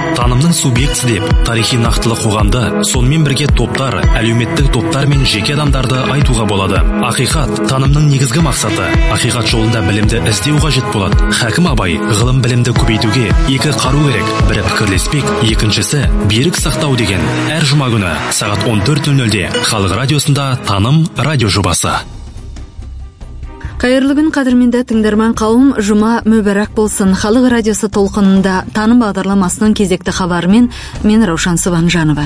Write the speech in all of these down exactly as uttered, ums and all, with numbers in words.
Танымның субъектісі деп тарихи нақтылы қоғамды, сонымен бірге топтар, әлеуметтік топтар мен жеке адамдарды айтуға болады. Ақиқат танымның негізгі мақсаты. Ақиқат жолында білімді іздеу қажет болады. Хакім Абай ғылым білімді көбейтуге екі қару керек, бірі пікірлеспек, екіншісі берік сақтау деген. Әр жұма күні сағат он төрт нөл нөлде Халық радиосында Таным радио жобасы. Қайырлы күн, қадірменді тыңдарман қауым, жұма мүбәрәк болсын. Халық радиосы толқынында Таным бағдарламасының кезекті хабарымен мен Раушан Субанжанова.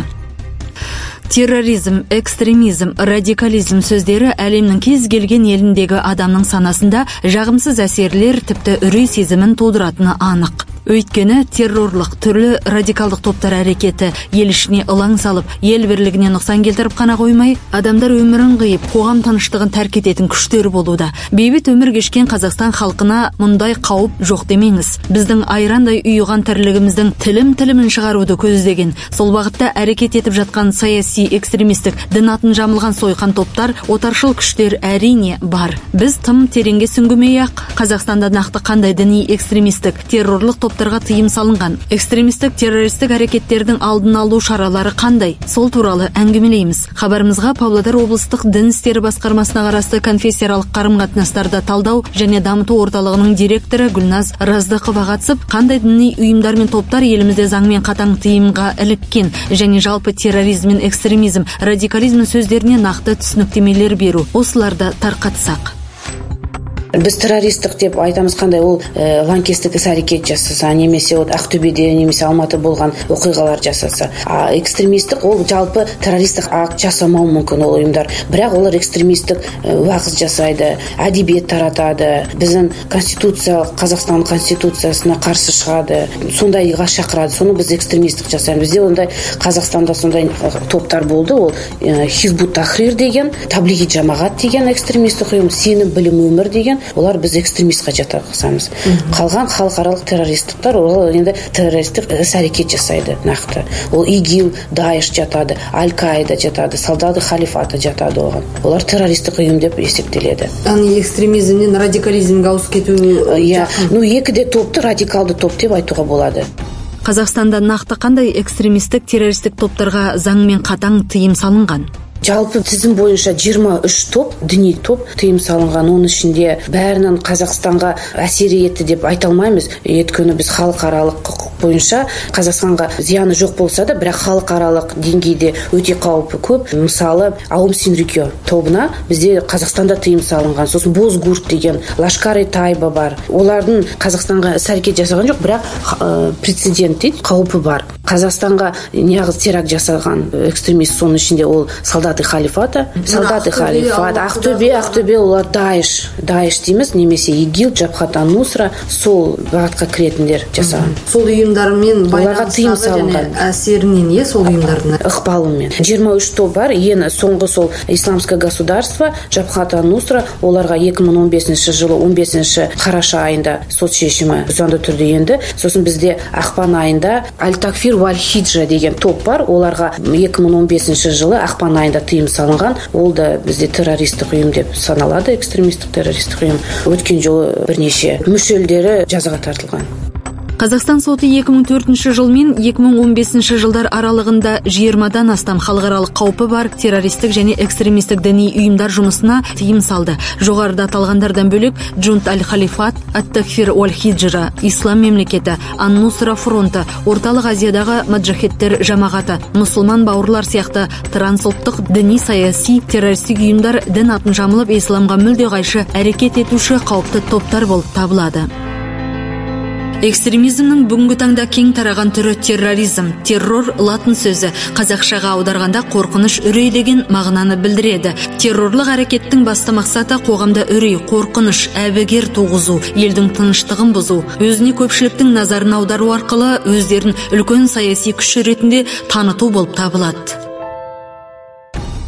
Терроризм, экстремизм, радикализм сөздері әлемнің кез келген еліндегі адамның санасында жағымсыз әсерлер, тіпті үрей сезімін тудыратыны анық. Өйткені террорлық түрлі радикалдық топтар әрекеті ел ішіне ылаң салып, ел бірлігіне нұқсан келтіріп қана қоймай, адамдар өмірін қиып, қоғам тыныштығын тәрк ететін күштер болуда. Бейбіт өмір кешкен Қазақстан халқына мұндай қауіп жоқ демеңіз. Біздің айрандай ұйыған тірлігіміздің тілім-тілімін шығаруды көздеген, сол бағытта әрекет етіп жатқан саяси, экстремистік, дін атын жамылған сойқан топтар, отаршыл күштер әрине бар. Біз тым тереңге сүңгімей-ақ, Қазақстанда нақты қандай діни экстремистік, террорлық топтарға тыйым салынған, экстремистік, террористік әрекеттердің алдын алу шаралары қандай? Сол туралы әңгімелейміз. Хабарымызға Павлодар облыстық дін істері басқармасына қарасты конфессияаралық қарым-қатынастарды талдау және дамыту орталығының директоры Гүлназ Раздықова қатысып, қандай діни ұйымдар мен топтар елімізде заңмен қатаң тыйымға іліккен және жалпы терроризм мен экстремизм, радикализм сөздеріне нақты түсініктемелер беру. Осыларды тарқатсақ. Біз террористік деп айтамыз, қандай ол ә, лаңкестік іс әрекет жасаса, немесе от Ақтөбеде, немесе Алматы болған оқиғалар жасаса. А экстремистік ол жалпы террористік акт жасамау мүмкін ол ұйымдар. Бірақ олар экстремистік ә, уағыз жасайды, әдебиет таратады. Біздің конституция, Қазақстан конституциясына қарсы шығады. Сондайға шақырады. Соны біз экстремистік жасаймыз. Бізде ондай Қазақстанда сондай топтар болды. Ол ә, Хизбут Тахрир деген, Таблиги Жамағат деген экстремистік ұйым, Сенім білім өмір деген. Олар біз экстремистқа жатқызамыз. Қалған халықаралық террористтіктер олар енді террористік іс әрекет жасайды нақты. Ол ИГИЛ, Даиш жатады, Аль-Каида жатады, Солдаты халифаты жатады оған. Олар террористік ұйым деп есептеледі. Яғни экстремизмнен радикализмге ауысып кету. Иә, ну екіде топты радикалды топ деп айтуға болады. Қазақстанда нақты қандай экстремистік, террористік топтарға заңмен қатаң тыйым салынған? Жалпы тізім бойынша жиырма үш топ, діни топ тыйым салынған. Оның ішінде бәрінің Қазақстанға әсер етті деп айта алмаймыз. Өйткені біз халықаралық құқық бойынша Қазақстанға зияны жоқ болса да, бірақ халықаралық деңгейде өте қауіпі көп. Мысалы, Аум Синрикё тобына бізде Қазақстанда тыйым салынған. Сосын Бозгурт деген, Лашкар-и-Тайба бар. Олардың Қазақстанға іс әрекет жасаған жоқ, бірақ ә, прецедент дейді, қауіпі бар. Қазақстанға неғыз теракт жасаған экстремист, соның ішінде ол Солдаты халифаты, Солдаты халифаты, Ақтөбе, Ақтөбе олар Даиш, Даиш дейміз, немесе ИГИЛ, Джабхат ан-Нусра, сол бағытқа кіретіндер жасаған. Сол ұйымдармен оларға тыйым салынған. Әсерінен е сол ұйымдардың ықпалымен. жиырма үш топ бар. Ең соңғы сол Исламское государство, Джабхат ан-Нусра, оларға екі мың он бесінші жылы он бесінші қараша айында сот шешімі заңды түрде енді. Сосын бізде ақпан айында Аль-Такфир валь-Хиджа деген топ бар. Оларға екі мың он бесінші жылы ақпан айында тыйым салынған. Ол да бізде террористік ұйым деп саналады, экстремистік террористік ұйым. Өткен жолы бірнеше мүшелдері жазаға тартылған. Қазақстан соты екі мың төртінші жыл мен екі мың он бесінші жылдар аралығында жиырмадан астам халықаралық қаупі бар террористік және экстремистік діни ұйымдар жұмысына тыйым салды. Жоғарыда аталғандардан бөлек Джунт аль-Халифат, Ат-Такфир уаль-Хиджра, Ислам мемлекеті, Ан-Нусра фронты, Орталық Азиядағы маджахеттер жамағаты, мұсылман бауырлар сияқты трансұлттық діни саяси террористік ұйымдар дін атын жамылып исламға мүлде қайшы әрекет етуші қауіпті топтар болып табылады. Экстремизмнің бүгінгі таңда кең тараған түрі терроризм. Террор латын сөзі, қазақшаға аударғанда қорқыныш, үрей деген мағынаны білдіреді. Террорлық әрекеттің басты мақсаты қоғамда үрей, қорқыныш, әбігер туғызу, елдің тыныштығын бұзу, өзіне көпшіліктің назарын аудару арқылы өздерін үлкен саяси күш ретінде таныту болып табылады.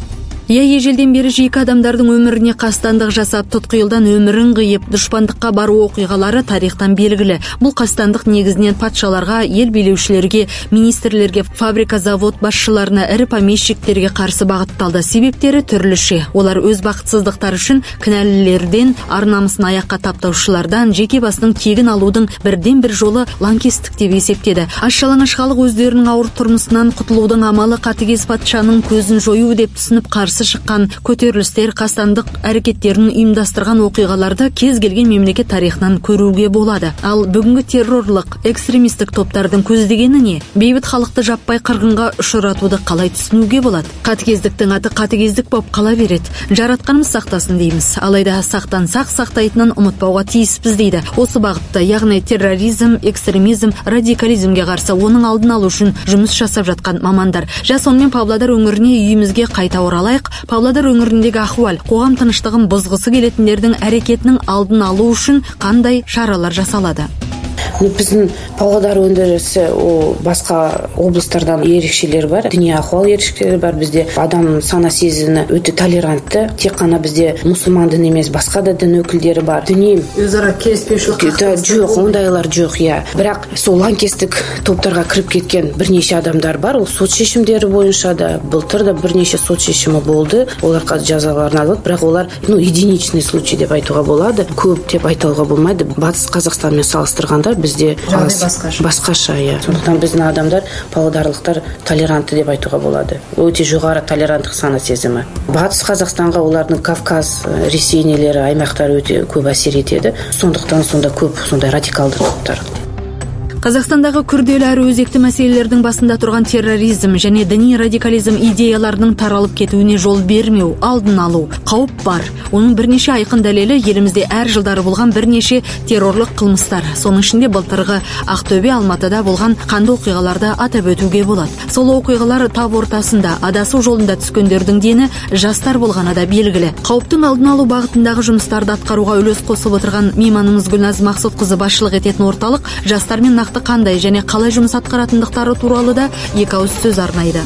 Я ежелден бері жеке адамдардың өміріне қастандық жасап, тұтқиылдан өмірін қиып, дұшпандыққа бару оқиғалары тарихтан белгілі. Бұл қастандық негізінен патшаларға, ел билеушілерге, министрлерге, фабрика, завод басшыларына, ірі помещиктерге қарсы бағытталды. Себептері түрліше. Олар өз бақытсыздықтары үшін кінәлілерден, ар-намысын аяққа таптаушылардан, жеке басының кегін алудың бірден бір жолы лаңкестік деп есептеді. Аш-жалаңаш халық өздерінің ауыр тұрмысынан құтылудың амалы қатыгез патшаның көзін жою деп түсініп қарсы шыққан көтерілістер, қастандық әрекеттерін ұйымдастырған оқиғаларды кез келген мемлекет тарихынан көруге болады. Ал бүгінгі террорлық, экстремистік топтардың көздегені не? Бейбіт халықты жаппай қырғынға ұшыратуды қалай түсінуге болады? Қатыгездіктің аты қатыгездік болып қала береді. Жаратқанымыз сақтасын дейміз. Алайда сақтансақ сақтайтынын ұмытпауға тиіспіз дейді. Осы бағытта, яғни терроризм, экстремизм, радикализмге қарсы оның алдын алу үшін жұмыс жасап жатқан мамандар. Жа сонымен Павлодар өңіріне үйімізге қайта оралайық. Павлодар өңіріндегі ахуал, қоғам тыныштығын бұзғысы келетіндердің әрекетінің алдын алу үшін қандай шаралар жасалады? Біздің Павлодар өндірісі о басқа облыстардан ерекшелері бар, діни ахуал ерекшелері бар. Бізде адам сана сезімі өте толерантты. Тек қана бізде мұсылман дін емес, басқа да дін өкілдері бар. Діни өзара келіспеушілік жоқ, ондайлар жоқ, иә. Бірақ сол лаңкестік топтарға кіріп кеткен бірнеше адамдар бар. Ол сот шешімдері бойынша да, былтыр да бірнеше сот шешімі болды. Олар жазаларын алды, бірақ олар, ну, единичный случай деп айтуға болады. Көп деп айтуға болмайды. Батыс Қазақстанмен салыстырғанда бізде басқаша. Басқаша, иә. Сондықтан біздің адамдар, павлодарлықтар толерантты деп айтуға болады. Өте жоғары толеранттық сана сезімі. Батыс Қазақстанға олардың Кавказ, Ресей нелері, аймақтары өте көп әсер етеді. Сондықтан сонда көп сондай радикалды топтар. Қазақстандағы күрделі әрі өзекті мәселелердің басында тұрған терроризм және діни радикализм идеяларының таралып кетуіне жол бермеу, алдын алу, қауіп бар. Оның бірнеше айқын дәлелі елімізде әр жылдары болған бірнеше террорлық қылмыстар. Соның ішінде былтырғы Ақтөбе, Алматыда болған қанды оқиғаларды атап өтуге болады. Сол оқиғалар тап ортасында адасу жолында түскендердің дені жастар болғаны да белгілі. Қауіптің алдын алу бағытындағы жұмыстарды атқаруға үлес қосып отырған мейманымыз Гүлназ Мақсұтқызы басшылық ететін орталық жастармен нақты қандай және қалай жұмыс атқаратындықтары туралы да екі ауыз сөз арнайды.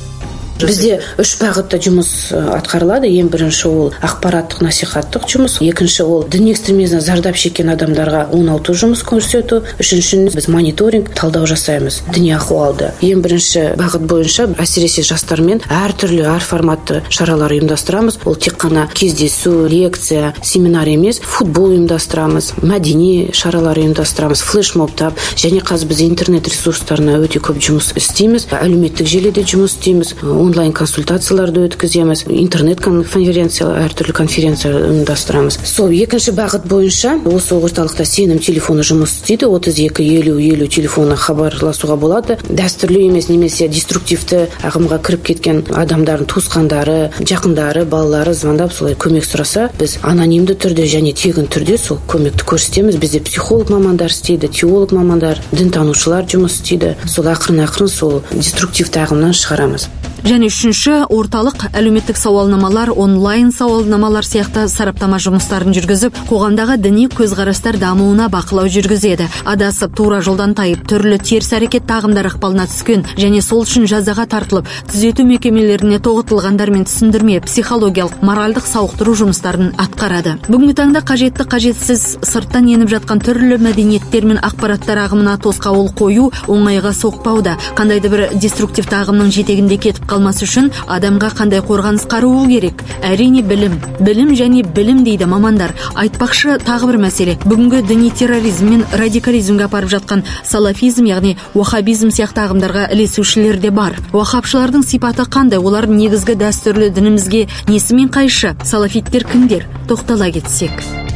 Бізде үш бағытта жұмыс атқарылады. Ең бірінші ол ақпараттық насихаттық жұмыс, екінші ол діни экстремизмнен зардап шеккен адамдарға оңалту жұмыс көрсету, үшінші біз мониторинг, талдау жасаймыз діни ахуалды. Ең бірінші бағыт бойынша әсіресе жастармен әртүрлі әр форматты шаралар ұйымдастырамыз. Ол тек қана кездесу, лекция, семинар емес, футбол ұйымдастырамыз, мәдени шаралар ұйымдастырамыз, флешмобтап, және қазір біз интернет ресурстарына өте көп жұмыс істейміз, әлеуметтік желіде жұмыс істейміз, онлайн консультацияларды өткіземіз, интернет конференциялар, әртүрлі конференциялар ұйымдастырамыз. Сол екінші бағыт бойынша осы орталықта сенім телефоны жұмыс істейді. отыз екі елу елу телефоны хабарласуға болады. Дәстүрлі емес немесе деструктивті ағымға кіріп кеткен адамдардың туысқандары, жақындары, балалары звондап солай көмек сұраса, біз анонимді түрде және тегін түрде сол көмекті көрсетеміз. Бізде психолог мамандар істейді, теолог мамандар, дінтанушылар жұмыс істейді. Сол ақырын-ақырын сол деструктивті ағымнан шығарамыз. Және үшінші орталық әлеуметтік сауалнамалар, онлайн сауалнамалар сияқты сараптама жұмыстарын жүргізіп, қоғамдағы діни көзқарастар дамуына бақылау жүргізеді. Адасып, тура жолдан тайып, түрлі теріс әрекет ағымдар ықпалына түскен және сол үшін жазаға тартылып, түзету мекемелеріне тоғытылғандар мен түсіндірме, психологиялық, моральдық сауықтыру жұмыстарын атқарады. Бүгінгі таңда қажетті қажетсіз сырттан еніп жатқан түрлі мәдениеттер мен ақпараттар ағымына тосқауыл қою оңайға соқпауда. Қандайды бір деструктивті ағымның жетегінде кетіп қалмас үшін адамға қандай қорғаныс қаруы керек? Әрине білім. Білім және білім дейді мамандар. Айтпақшы тағы бір мәселе. Бүгінгі діни терроризм мен радикализмге апарып жатқан салафизм, яғни уахабизм сияқты ағымдарға ілесушілер де бар. Уахабшылардың сипаты қандай? Олар негізгі дәстүрлі дінімізге несімен қайшы? Салафиттер кімдер? Тоқтала кетсек.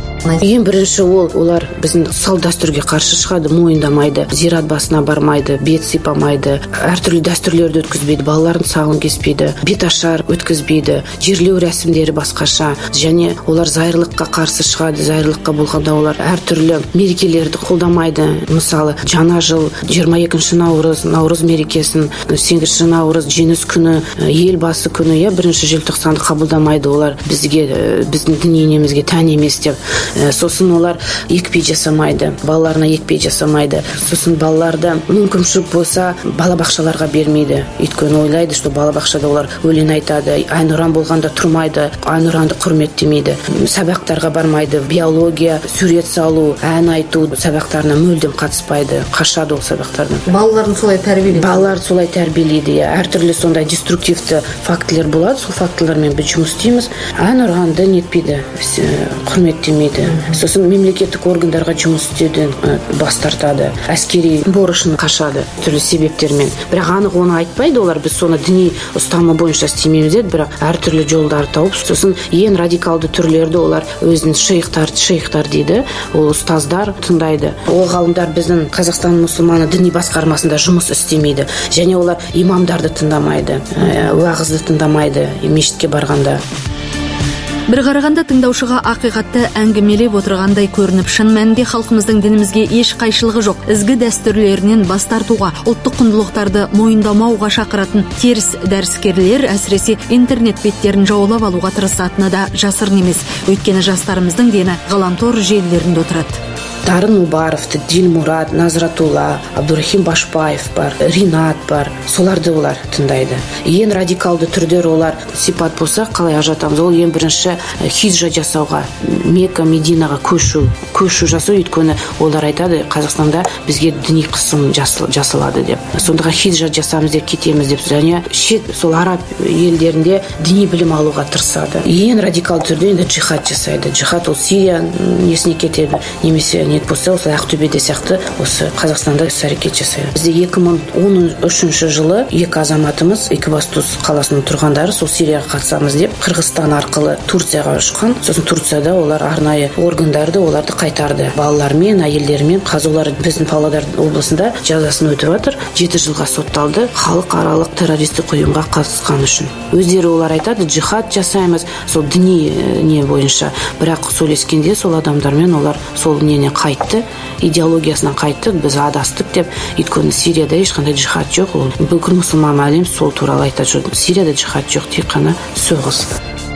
Ең бірінші ол, олар біздің салт дәстүрге қарсы шығады, мойындамайды, зират басына бармайды, бет сипамайды, әртүрлі дәстүрлерді өткізбейді, балаларын сағын кеспейді, бет ашар өткізбейді, жерлеу рәсімдері басқаша, және олар зайырлыққа қарсы шығады. Зайырлыққа болғанда олар әртүрлі мерекелерді қолдамайды. Мысалы, жаңа жыл, жиырма екінші наурыз, наурыз мерекесін, сегізінші наурыз, жеңіс күні, елбасы күні, я бірінші желтоқсанды қабылдамайды. Олар бізге, біздің діни немізге тән емес деп сосын олар екпе жасамайды, балаларына екпе жасамайды. Сосын балаларды мүмкіншілік болса балабақшаларға бермейді. Өйткені ойлайды, что балабақшада олар өлең айтады, Айнұран болғанда тұрмайды, Айнұранды құрметтемейді, сабақтарға бармайды, биология, сурет салу, ән айту сабақтарына мүлдем қатыспайды, қашады ол сабақтардан. Балаларын солай тәрбиелейді. Балалар солай тәрбиелейді. Әртүрлі сондай деструктивті фактілер болады, сол фактілермен біз жұмыс істейміз. Айнұранды нетпейді, құрметтемейді. Сосын мемлекеттік органдарға жұмыс істеуден бас тартады, әскери борышын қашады түрлі себептермен. Бірақ анық оны айтпайды олар, біз соны діни ұстанымы бойынша істемейміз деді, бірақ әртүрлі жолдарды тауып, сосын ең радикалды түрлерді олар өзінің шейхтар, шейхтар дейді, ол ұстаздар тыңдайды. Ол ғалымдар біздің Қазақстан мұсылманы діни басқармасында жұмыс істемейді, және олар имамдарды тыңдамайды, уағызды тыңдамайды мешітке барғанда. Бір қарағанда тыңдаушыға ақиқатты әңгімелеп отырғандай көрініп, шын мәнінде халқымыздың дінімізге еш қайшылығы жоқ. Ізгі дәстүрлерінен бас тартуға, ұлттық құндылықтарды мойындамауға шақыратын теріс дәріскерлер әсіресе интернет беттерін жаулап алуға тырысатыны да жасырын емес. Өйткені жастарымыздың дені ғаламтор желілерінде отырады. Дарын Убаровты, Дилмурат, Назратулла, Абдурахим Башпаев бар, Ринат бар. Соларды олар тыңдайды. Ең радикалды түрдер олар сипат болса, қалай ажатамыз, ол ең бірінші хиджа жасауға, Мекка, Мединаға көшу, көшу жасау, өйткені олар айтады, Қазақстанда бізге діни қысым жасалады деп. Сондыға хиджа жасамыз деп кетеміз деп. Және шет сол араб елдерінде діни білім алуға тырысады. Ең радикалды түрде енді джихад жасайды. Джихад ол Сирия несіне кетеді, немесе нет болса, осы Ақтөбеде сияқты осы Қазақстанда іс-әрекет жасайды. Бізде екі мың он үшінші жылы екі азаматымыз Екібастұз қаласының тұрғындары сол Сирияға қатысамыз деп Қырғызстан арқылы Турцияға ұшқан. Сосын Турцияда олар арнайы органдарды оларды қайтарды. Балалармен, әйелдермен, қазулар біздің Павлодар облысында жазасын өтіп жатыр. жеті жылға сотталды халықаралық террористік ұйымға қатысқан үшін. Өздері олар айтады, джихад жасаймыз, сол діни не бойынша. Бірақ сөйлескенде сол адамдармен олар сол нені қайтты, идеологиясынан қайтты, біз адастық деп. Өйткені Сирияда ешқандай джихад жоқ, ол бүкіл мұсылман әлем сол туралы айтады. Сирияда джихад жоқ, тек қана соғыс.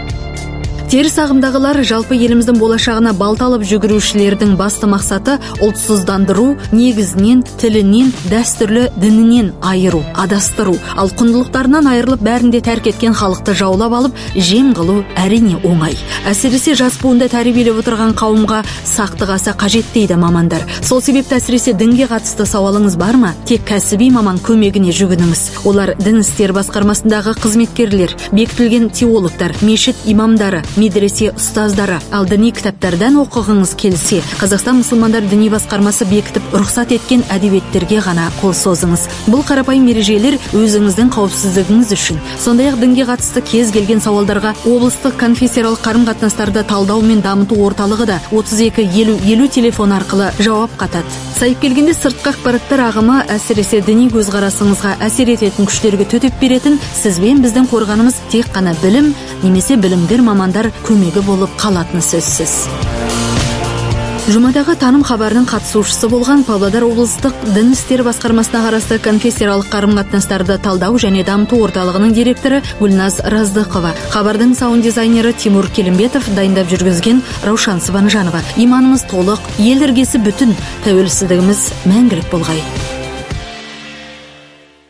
Теріс ағымдағылар жалпы еліміздің болашағына балталып жүгірушілердің басты мақсаты ұлтсыздандыру, негізінен, тілінен, дәстүрлі дінінен айыру, адастыру. Ал құндылықтарынан айырылып бәрінде тәрк еткен халықты жаулап алып, жем қылу әрине оңай. Әсіресе жас буынды тәрбиелеп отырған қауымға сақтық аса қажет дейді мамандар. Сол себепті әсіресе дінге қатысты сауалыңыз бар ма? Тек кәсіби маман көмегіне жүгініңіз. Олар дін істер басқармасындағы қызметкерлер, бекітілген теологтар, мешіт имамдары, медресе ұстаздары. Ал діни кітаптардан оқығыңыз келсе, Қазақстан мұсылмандар діни басқармасы бекітіп рұқсат еткен әдебиеттерге ғана қол созыңыз. Бұл қарапайым ережелер өзіңіздің қауіпсіздігіңіз үшін. Сондай-ақ дінге қатысты кез келген сауалдарға облыстық конфессияаралық қарым-қатынастарды талдау мен дамыту орталығы да отыз екі елу елу телефон арқылы жауап қатады. Сайып келгенде сыртқы ақпараттар ағымы әсіресе діни көзқарасыңызға әсер ететін күштерге төтеп беретін, сізбен біздің қорғанымыз тек қана білім немесе білімдер мамандар көмегі болып қалатыны сөзсіз. Жұмадағы таным хабарының қатысушысы болған Павлодар облыстық дін істер басқармасына қарасты конфессияаралық қарым-қатынастарды талдау және дамыту орталығының директоры Гүлназ Раздықова, хабардың саунд дизайнері Тимур Келімбетов, дайындап жүргізген Раушан Сыбанжанова. Иманымыз толық, ел іргесі бүтін, тәуелсіздігіміз мәңгілік болғай.